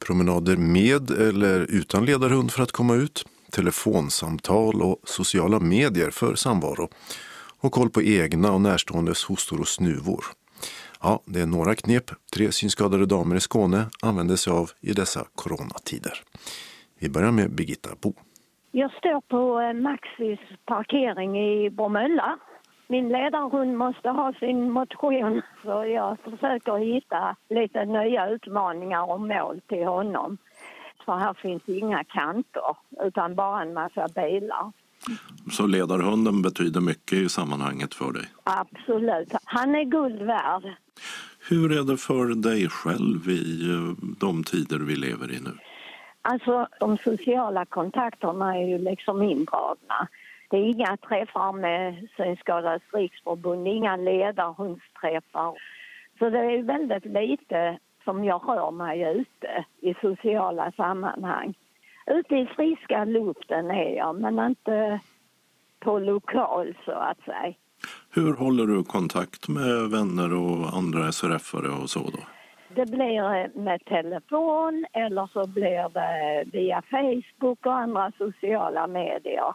Promenader med eller utan ledarhund för att komma ut, telefonsamtal och sociala medier för samvaro och koll på egna och närståendes hostor och snuvor. Ja, det är några knep 3 synskadade damer i Skåne använder sig av i dessa coronatider. Vi börjar med Birgitta Bo. Jag står på Maxis parkering i Bromölla. Min ledarhund måste ha sin motion, så jag försöker hitta lite nya utmaningar och mål till honom. För här finns inga kanter utan bara en massa bilar. Så ledarhunden betyder mycket i sammanhanget för dig? Absolut, han är guld värd. Hur är det för dig själv i de tider vi lever i nu? Alltså de sociala kontakterna är ju liksom indragna. Det är inga träffar med Synskadades riksförbund, inga ledarhundsträffar. Så det är väldigt lite som jag rör mig ute i sociala sammanhang. Ute i friska luften är jag, men inte på lokal så att säga. Hur håller du kontakt med vänner och andra SRF-are och så då? Det blir med telefon eller så blir det via Facebook och andra sociala medier.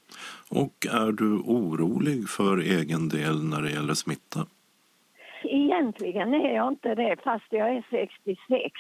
Och är du orolig för egen del när det gäller smitta? Egentligen är jag inte det, fast jag är 66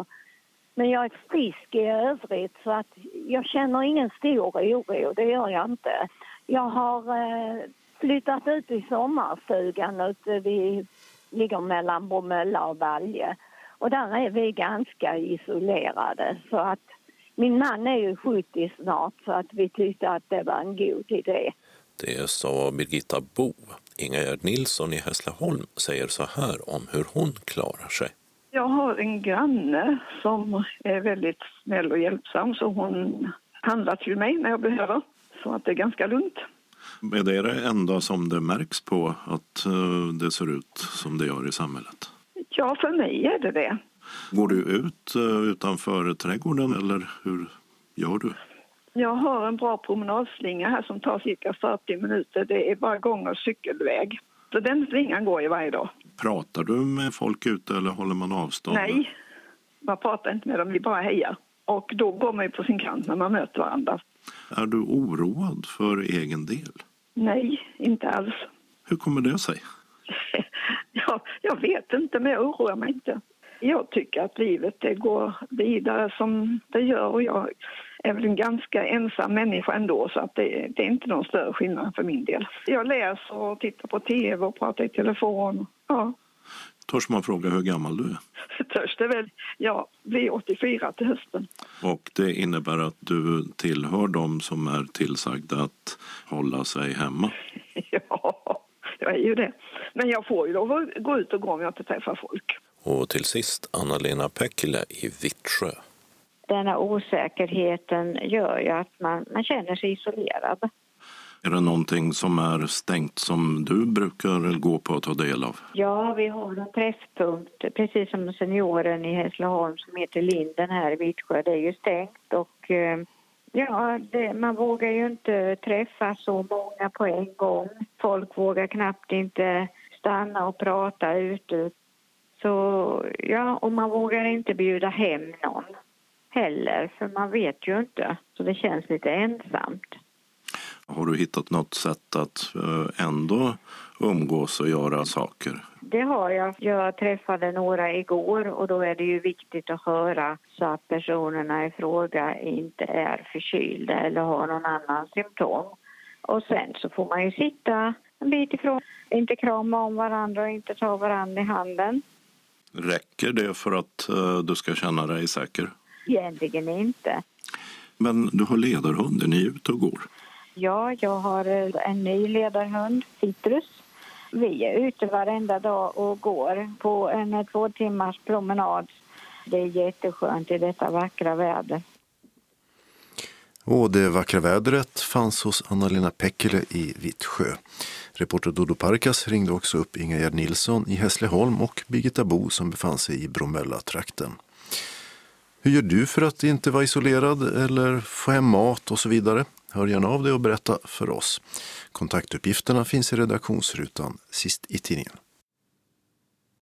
men jag är frisk i övrigt så att jag känner ingen stor oro, det gör jag inte. Jag har flyttat ut i sommarstugan ute vi ligger mellan Bromölla och Valje. Och där är vi ganska isolerade så att min man är ju 70 snart så att vi tyckte att det var en god idé. Det sa Birgitta Bo. Ingegerd Nilsson i Hässleholm säger så här om hur hon klarar sig. Jag har en granne som är väldigt snäll och hjälpsam så hon handlar till mig när jag behöver. Så att det är ganska lugnt. Är det enda som det märks på att det ser ut som det gör i samhället? Ja, för mig är det det. Går du ut utanför trädgården eller hur gör du? Jag har en bra promenadslinga här som tar cirka 40 minuter. Det är bara gång- och cykelväg. Så den slingan går ju varje dag. Pratar du med folk ute eller håller man avstånd? Nej, man pratar inte med dem, vi bara hejar. Och då går man ju på sin kant när man möter varandra. Är du oroad för egen del? Nej, inte alls. Hur kommer det sig? Jag vet inte, men jag oroar mig inte. Jag tycker att livet det går vidare som det gör och jag är väl en ganska ensam människa ändå så att det är inte någon större skillnad för min del. Jag läser och tittar på tv och pratar i telefon. Ja. Törs man fråga hur gammal du är? Törs det väl. Jag blir 84 till hösten. Och det innebär att du tillhör dem som är tillsagda att hålla sig hemma? Ja, jag är ju det. Men jag får ju lov att gå ut och gå om jag inte träffar folk. Och till sist Anna-Lena Päckilä i Vittsjö. Denna osäkerheten gör ju att man känner sig isolerad. Är det någonting som är stängt som du brukar gå på och ta del av? Ja, vi har en träffpunkt, precis som senioren i Hässleholm som heter Linden här i Vittsjö. Det är ju stängt och man vågar ju inte träffa så många på en gång. Folk vågar knappt inte stanna och prata ute. Så och man vågar inte bjuda hem någon heller för man vet ju inte. Så det känns lite ensamt. Har du hittat något sätt att ändå umgås och göra saker? Det har jag. Jag träffade några igår och då är det ju viktigt att höra så att personerna i fråga inte är förkylda eller har någon annan symptom. Och sen så får man ju sitta en bit ifrån, inte krama om varandra och inte ta varandra i handen. Räcker det för att du ska känna dig säker? Egentligen inte. Men du har ledarhund, är ni ute och går? Ja, jag har en ny ledarhund, Citrus. Vi är ute varenda dag och går på en 2 timmars promenad. Det är jätteskönt i detta vackra väder. Och det vackra vädret fanns hos Anna-Lena Päckilä i Vittsjö. Reporter Dodo Parkas ringde också upp Ingegerd Nilsson i Hässleholm och Birgitta Bo som befann sig i Bromölla-trakten. Hur gör du för att inte vara isolerad eller få hem mat och så vidare? Hör gärna av dig och berätta för oss. Kontaktuppgifterna finns i redaktionsrutan sist i tidningen.